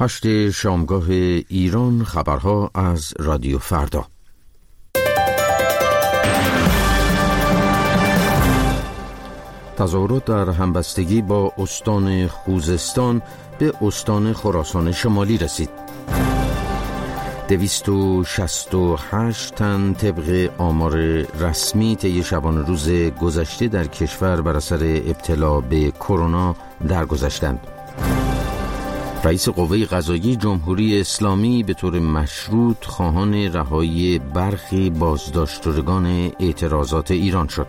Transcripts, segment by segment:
8 شامگاه ایران، خبرها از رادیو فردا. تظاهرات در همبستگی با استان خوزستان به استان خراسان شمالی رسید. 268 تن طبق آمار رسمی طی شبانه روز گذشته در کشور بر اثر ابتلا به کرونا درگذشتند. رئیس قوه قضاییه جمهوری اسلامی به طور مشروط خواهان رهایی برخی بازداشت شدگان اعتراضات ایران شد.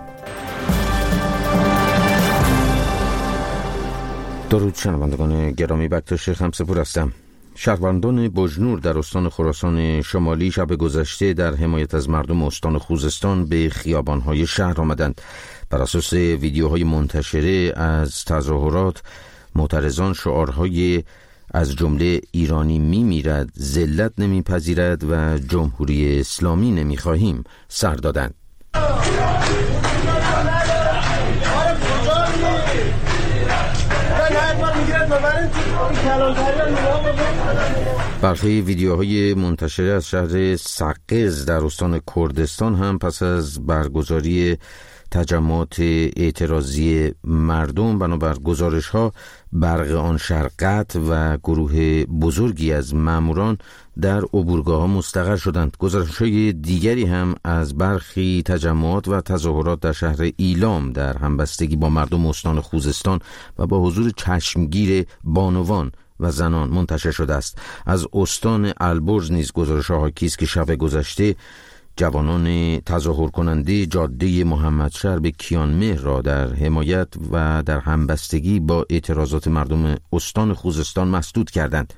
درود شنوندگان گرامی، بکتاش خمسپور هستم. شهروندان بجنور در استان خراسان شمالی شب گذشته در حمایت از مردم استان خوزستان به خیابان‌های شهر آمدند. بر اساس ویدیوهای منتشره از تظاهرات، معترضان شعارهای از جمله ایرانی میمیرد، ذلت نمیپذیرد و جمهوری اسلامی نمیخواهیم سر دادند. برخی ویدیوهای منتشره از شهر سقز در استان کردستان هم پس از برگزاری تجمعات اعتراضی مردم بنابر گزارش‌ها برق آن شهر قطع و گروه بزرگی از ماموران در عبورگاه‌ها مستقر شدند. گزارش‌های دیگری هم از برخی تجمعات و تظاهرات در شهر ایلام در همبستگی با مردم استان خوزستان و با حضور چشمگیر بانوان و زنان منتشر شده است. از استان البرز نیز گزارش‌ها حاکی است که شب گذشته جوانان تظاهر کننده جاده محمدشهر به کیانمهر را در حمایت و در همبستگی با اعتراضات مردم استان خوزستان مسدود کردند.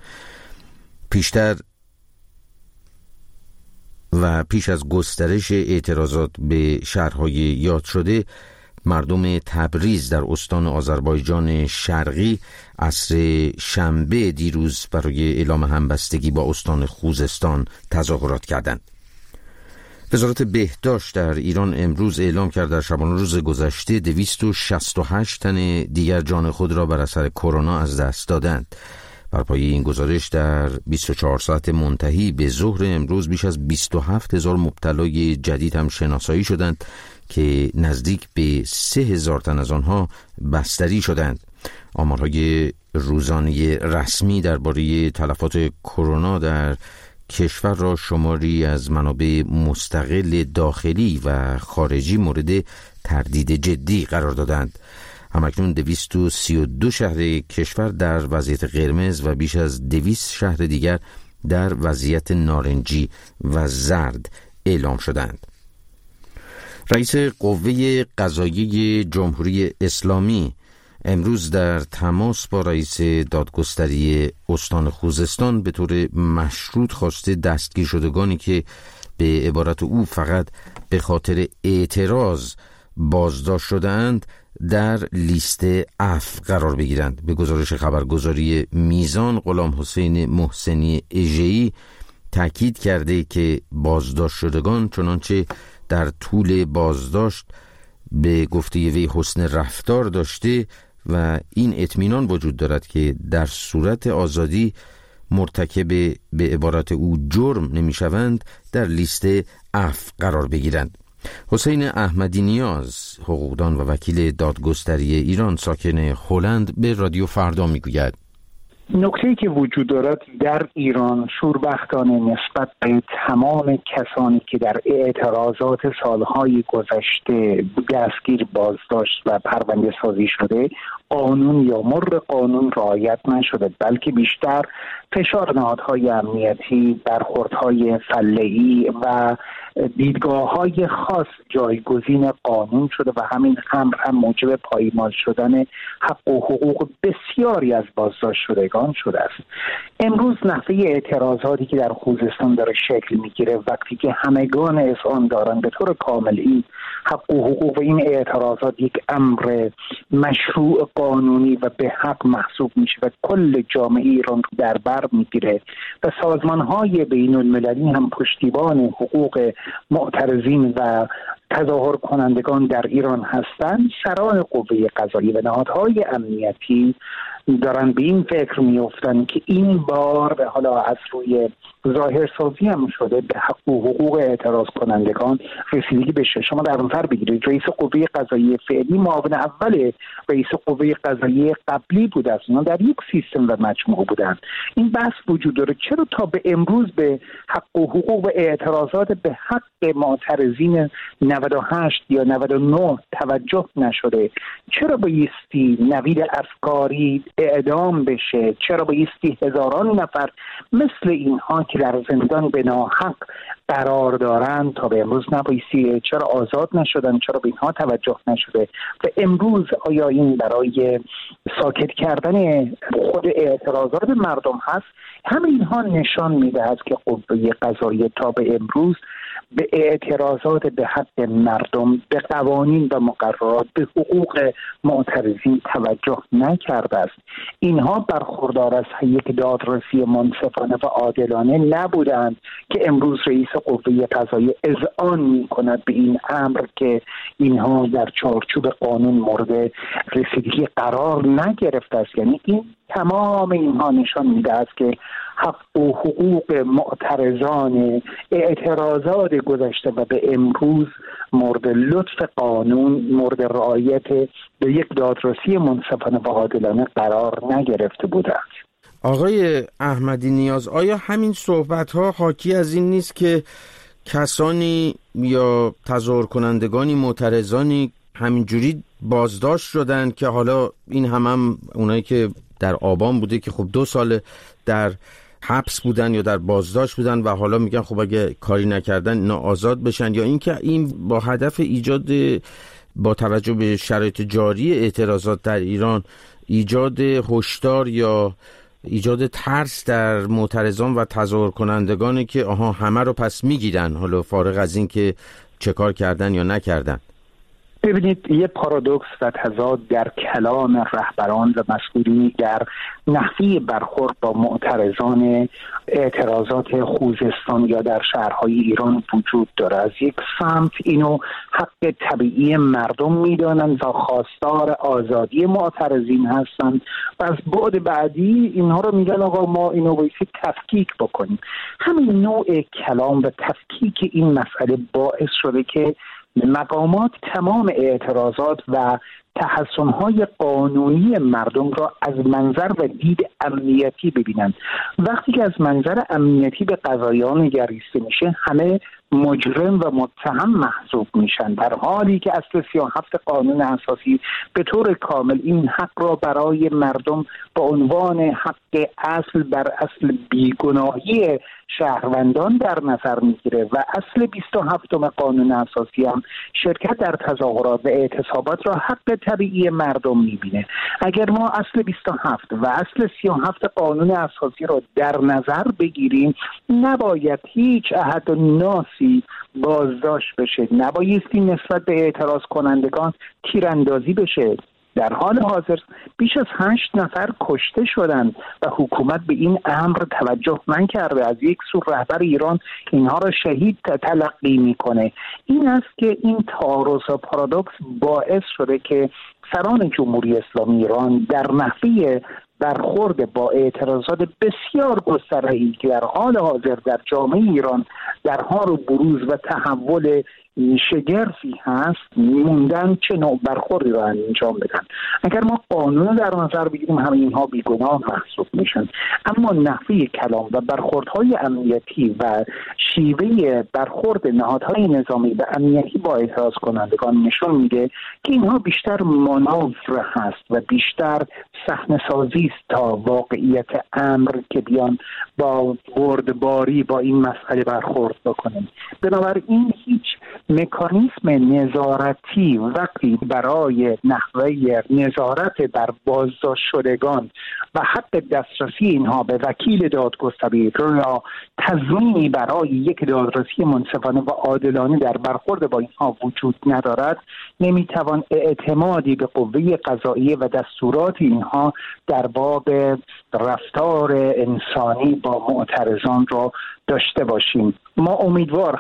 پیش از گسترش اعتراضات به شهرهای یاد شده، مردم تبریز در استان آذربایجان شرقی عصر شنبه دیروز برای اعلام همبستگی با استان خوزستان تظاهرات کردند. وزارت بهداشت در ایران امروز اعلام کرد در شبانه روز گذشته 268 تن دیگر جان خود را بر اثر کرونا از دست دادند. بر پایه این گزارش در 24 ساعت منتهی به ظهر امروز بیش از 27,000 مبتلای جدید هم شناسایی شدند که نزدیک به 3,000 تن از آنها بستری شدند. آمارهای روزانه رسمی درباره تلفات کرونا در کشور را شماری از منابع مستقل داخلی و خارجی مورد تردید جدی قرار دادند. همکنون 232 شهر کشور در وضعیت قرمز و بیش از 200 شهر دیگر در وضعیت نارنجی و زرد اعلام شدند. رئیس قوه قضاییه جمهوری اسلامی امروز در تماس با رئیس دادگستری استان خوزستان به طور مشروط خواسته دستگیر شدگانی که به عبارت او فقط به خاطر اعتراض بازداشت شده‌اند در لیست عفو قرار بگیرند. به گزارش خبرگزاری میزان، غلام حسین محسنی اژه‌ای تاکید کرده که بازداشت شدگان چنانچه در طول بازداشت به گفته وی حسن رفتار داشته و این اطمینان وجود دارد که در صورت آزادی مرتکب به عبارت او جرم نمیشوند در لیست عفو قرار بگیرند. حسین احمدی نیاز، حقوقدان و وکیل دادگستری ایران ساکن هلند، به رادیو فردا میگوید نکته‌ای که وجود دارد در ایران شوربختانه نسبت به تمام کسانی که در اعتراضات سالهای گذشته دستگیر، بازداشت و پرونده سازی شده قانون یا مر قانون رعایت نشده، بلکه بیشتر فشار نهادهای امنیتی، برخوردهای فله‌ای و دیدگاه‌های خاص جایگزین قانون شده و همین امر هم موجب پایمال شدن حق و حقوق بسیاری از بازداشت شدگان شده است. امروز نحوه اعتراضاتی که در خوزستان داره شکل میگیره، وقتی که همگان اذعان دارن به طور کامل این حق و حقوق و این اعتراضات یک امر مشروع قانونی و به حق محسوب میشه و کل جامعه ایران رو در بر میگیره و سازمان‌های بین‌المللی هم پشتیبان حقوق معترضین و تظاهر کنندگان در ایران هستند، سران قوه قضاییه و نهادهای امنیتی دارن به این فکر میافتن که این بار حالا از روی ظاهرسازی هم شده به حق و حقوق اعتراض کنندگان رسیدگی بشه. شما در نظر بگیرید رئیس قوه قضاییه فعلی معاون اول رئیس قوه قضاییه قبلی بود، از اونا در یک سیستم و مجموعه بودن. این بحث وجود داره چرا تا به امروز به حق و حقوق و اعتراضات به حق معترضین 98 یا 99 توجه نشده؟ چرا بایستی نوید افکاری اعدام بشه؟ چرا بایستی هزاران نفر مثل اینها که در زندان به ناحق قرار دارند تا به امروز نبایستی؟ چرا آزاد نشدن؟ چرا به اینها توجه نشده؟ و امروز آیا این برای ساکت کردن خود اعتراضات مردم هست؟ همه اینها نشان میدهد که قوه قضاییه تا به امروز به اعتراضات به حق مردم، به قوانین و مقررات، به حقوق معترضین توجه نکرده است. اینها برخوردار از یک دادرسی منصفانه و عادلانه نبودند که امروز رئیس قوه قضاییه اذعان می‌کند به این امر که اینها در چارچوب قانون مورد رسیدگی قرار نگرفته است. یعنی این تمام اینها نشان می‌دهد که حق و حقوق معترضان اعتراضات گذشته و به امروز مورد لطف قانون، مورد رعایت به یک دادرسی منصفانه و عادلانه قرار نگرفته بودند. آقای احمدی نیاز، آیا همین صحبت‌ها حاکی از این نیست که کسانی یا تظاهر کنندگانی معترضانی همینجوری بازداشت شدن که حالا این هم اونایی که در آبان بوده که خب 2 سال در حبس بودن یا در بازداشت بودن و حالا میگن خب اگه کاری نکردن اینا آزاد بشن، یا اینکه این با هدف ایجاد با توجه به شرایط جاری اعتراضات در ایران ایجاد هشدار یا ایجاد ترس در معترضان و تظاهر کنندگانی که همه رو پس میگیرن، حالا فارغ از این که چه کار کردن یا نکردن؟ ببینید، یه پارادوکس و تضاد در کلام رهبران و مسئولین در نحوه برخورد با معترضان اعتراضات خوزستان یا در شهرهای ایران وجود داره. از یک سمت اینو حق طبیعی مردم میدانند و خواستار آزادی معترضین هستند و از بعد بعدی اینها رو میگن آقا ما اینو بایستی تفکیک بکنیم. همین نوع کلام و تفکیک این مسئله باعث شده که مقامات تمام اعتراضات و تحسن‌های قانونی مردم را از منظر و دید امنیتی ببینند. وقتی که از منظر امنیتی به قضایا نگریسته میشه، همه مجرم و متهم محسوب میشن، در حالی که اصل 37 قانون اساسی به طور کامل این حق را برای مردم به عنوان حق اصل بر اصل بیگناهی شهروندان در نظر میگیره و اصل 27 قانون اساسی هم شرکت در تظاهرات و اعتصابات را حق طبیعی مردم میبینه. اگر ما اصل 27 و اصل 37 قانون اساسی را در نظر بگیریم، نباید هیچ احد و ناسی بازداشت بشه، نبایستی نسبت به اعتراض کنندگان تیراندازی بشه. در حال حاضر بیش از 8 نفر کشته شدند و حکومت به این امر توجه نکرده. از یک سو رهبر ایران اینها را شهید تلقی میکنه. این است که این تعارض و پارادوکس باعث شده که سران جمهوری اسلامی ایران در نحوه برخورد با اعتراضات بسیار گسترده‌ای که در حال حاضر در جامعه ایران در حال بروز و تحول شگرفی هست موندن چه نوع برخوردی را انجام بدن. اگر ما قانون در نظر بگیریم همه اینها بیگناه محسوب میشن، اما نحوه کلام و برخوردهای امنیتی و شیوه برخورد نهادهای نظامی و امنیتی با اعتراض کنندگان نشون میده که اینها بیشتر مانور هست و بیشتر صحنه‌سازی است تا واقعیت امر که بیان با بردباری با این مسئله برخورد بکنیم. بنابراین هیچ مکانیسم نظارتی وقتی برای نحوه نظارت بر بازداشت شدگان و حق دسترسی اینها به وکیل دادگستری یا تضمینی برای یک دادرسی منصفانه و عادلانه در برخورد با اینها وجود ندارد، نمیتوان اعتمادی به قوه قضاییه و دستورات اینها در باب رفتار انسانی با معترضان را داشته باشیم. ما امیدوار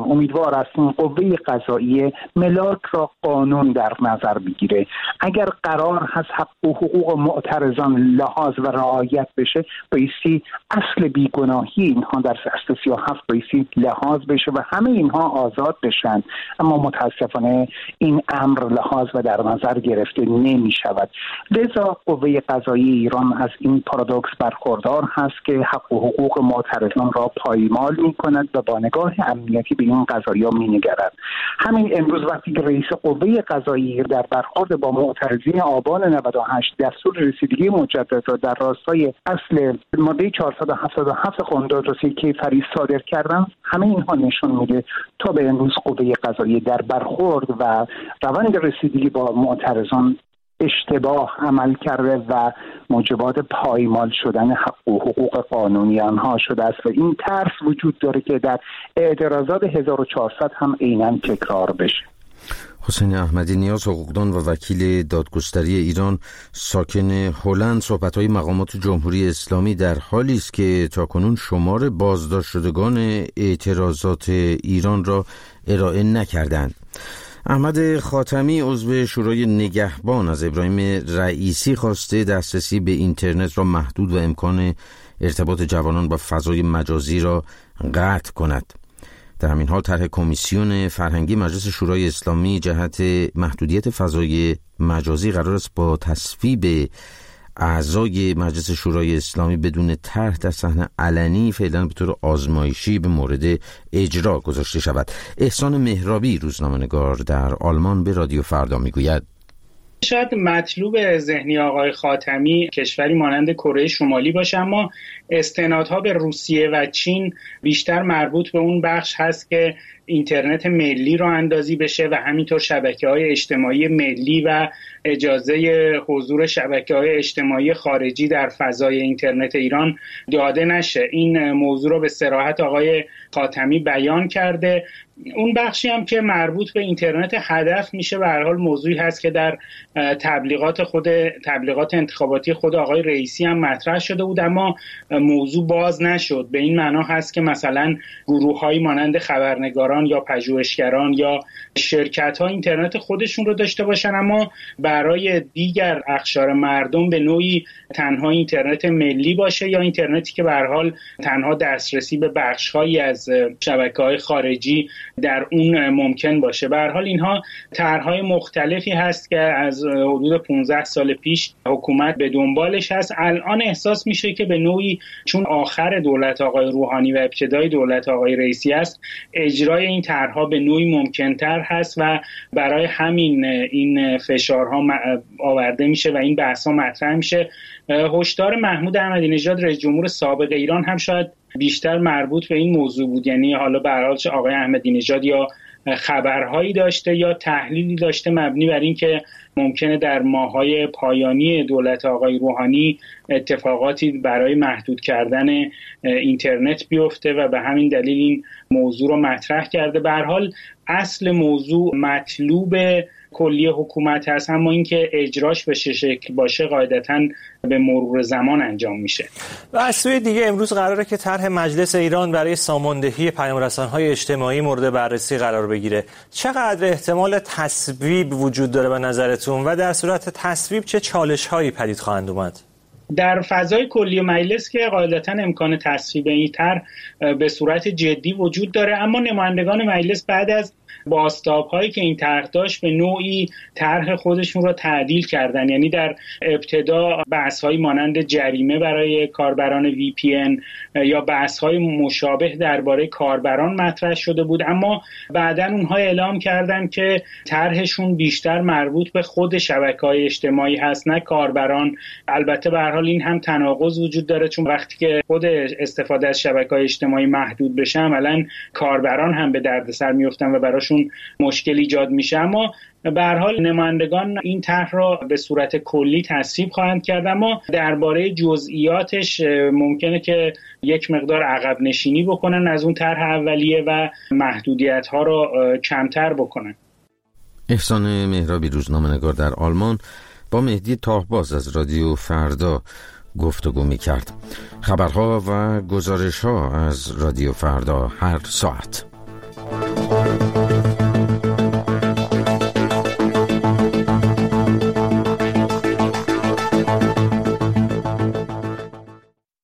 هستیم قوه قضاییه ملاک را قانون در نظر بگیره. اگر قرار هست حق و حقوق معترضان لحاظ و رعایت بشه، بایستی اصل بیگناهی اینها در فصل 37 بایستی لحاظ بشه و همه اینها آزاد بشن، اما متاسفانه این امر لحاظ و در نظر گرفته نمی شود. لذا قوه قضاییه ایران از این پارادوکس برخوردار هست که حق و حقوق معترضان را پایمال می کند و با نگاه امنیتی به این قضایا می نگرد. همین امروز وقتی که رئیس قوه قضاییه در برخورد با معترضین آبان 98 دستور رسیدگی مجدد را در راستای اصل ماده 477 قانون دادرسی کیفری صادر کردن، همه اینها نشون میده تا به امروز قوه قضاییه در برخورد و روند رسیدگی با معترضان اشتباه عمل کرده و موجبات پایمال شدن حق و حقوق قانونی آنها شده است و این ترس وجود داره که در اعتراضات 1400 هم عیناً تکرار بشه. حسین احمدی نیاز، حقوقدان و وکیل دادگستری ایران، ساکن هلند، صحبت‌های مقامات جمهوری اسلامی در حالی است که تاکنون شمار بازداشت شدگان اعتراضات ایران را ارائه نکردند. احمد خاتمی، عضو شورای نگهبان، از ابراهیم رئیسی خواسته دسترسی به اینترنت را محدود و امکان ارتباط جوانان با فضای مجازی را قطع کند. در همین حال طرح کمیسیون فرهنگی مجلس شورای اسلامی جهت محدودیت فضای مجازی قرار است با تصویب اعضای مجلس شورای اسلامی بدون طرح در صحنه علنی فعلا به طور آزمایشی به مورد اجرا گذاشته شود. احسان مهرابی، روزنامه‌نگار در آلمان، به رادیو فردا میگوید شاید مطلوب ذهنی آقای خاتمی کشوری مانند کره شمالی باشه، اما استنادها به روسیه و چین بیشتر مربوط به اون بخش هست که اینترنت ملی راه اندازی بشه و همینطور شبکه‌های اجتماعی ملی و اجازه حضور شبکه‌های اجتماعی خارجی در فضای اینترنت ایران داده نشه. این موضوع رو به صراحت آقای خاتمی بیان کرده. اون بخشی هم که مربوط به اینترنت هدف میشه به هر حال موضوعی هست که در تبلیغات انتخاباتی خود آقای رئیسی هم مطرح شده بود، اما موضوع باز نشد. به این معنا هست که مثلا گروه‌هایی مانند خبرنگاران یا پژوهشگران یا شرکت‌ها اینترنت خودشون رو داشته باشن، اما برای دیگر اقشار مردم به نوعی تنها اینترنت ملی باشه یا اینترنتی که به هر حال تنها دسترسی به بخش‌هایی از شبکه‌های خارجی در اون ممکن باشه. به هر حال اینها طرح‌های مختلفی هست که از حدود 15 سال پیش حکومت به دنبالش هست. الان احساس میشه که به نوعی چون آخر دولت آقای روحانی و ابتدای دولت آقای رئیسی است، اجرای این طرح‌ها به نوعی ممکن‌تر هست و برای همین این فشارها آورده میشه و این بحث‌ها مطرح میشه. هشدار محمود احمدی نژاد رئیس جمهور سابق ایران هم شاید بیشتر مربوط به این موضوع بود، یعنی حالا به هر حال چه آقای احمدی نژاد یا خبرهایی داشته یا تحلیلی داشته مبنی بر این که ممکنه در ماه‌های پایانی دولت آقای روحانی اتفاقاتی برای محدود کردن اینترنت بیفته و به همین دلیل این موضوع رو مطرح کرده. به هر حال اصل موضوع مطلوب کلی حکومت هست، اما اینکه اجراش به چه شکل باشه قاعدتاً به مرور زمان انجام میشه. و از سوی دیگه امروز قراره که طرح مجلس ایران برای ساماندهی پیام‌رسان‌های اجتماعی مورد بررسی قرار بگیره. چقدر احتمال تصویب وجود داره به نظرتون و در صورت تصویب چه چالش‌هایی پدید خواهند اومد؟ در فضای کلی مجلس که قاعدتاً امکان تصویب این طرح به صورت جدی وجود داره، اما نمایندگان مجلس بعد از بازتاب‌هایی که این طرح داشت به نوعی طرح خودشون رو تعدیل کردن. یعنی در ابتدا بحث‌های مانند جریمه برای کاربران VPN یا بحث‌های مشابه درباره کاربران مطرح شده بود، اما بعداً اونها اعلام کردن که طرحشون بیشتر مربوط به خود شبکه‌های اجتماعی هست نه کاربران. البته به هر حال این هم تناقض وجود داره، چون وقتی که خود استفاده از شبکه‌های اجتماعی محدود بشه عملاً کاربران هم به دردسر میافتن و براشون مشکل ایجاد میشه. اما به هر حال نمایندگان این طرح را به صورت کلی تصویب خواهند کرد، اما درباره جزئیاتش ممکنه که یک مقدار عقب نشینی بکنن از اون طرح اولیه و محدودیت‌ها را کمتر بکنن. احسان مهرابی، روزنامه‌نگار در آلمان، با مهدی تاهباز از رادیو فردا گفتگو می کرد. خبرها و گزارش‌ها از رادیو فردا هر ساعت.